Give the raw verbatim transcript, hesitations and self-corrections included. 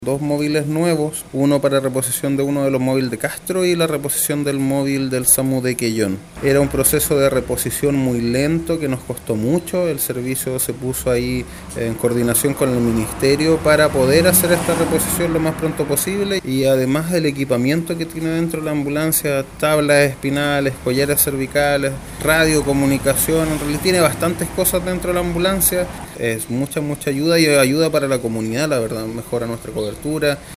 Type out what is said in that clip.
Dos móviles nuevos, uno para reposición de uno de los móviles de Castro y la reposición del móvil del SAMU de Quellón. Era un proceso de reposición muy lento que nos costó mucho, el servicio se puso ahí en coordinación con el ministerio para poder hacer esta reposición lo más pronto posible, y además del equipamiento que tiene dentro la ambulancia, tablas espinales, collares cervicales, radiocomunicación, en realidad tiene bastantes cosas dentro de la ambulancia, es mucha mucha ayuda y ayuda para la comunidad, la verdad, mejora nuestra cobertura.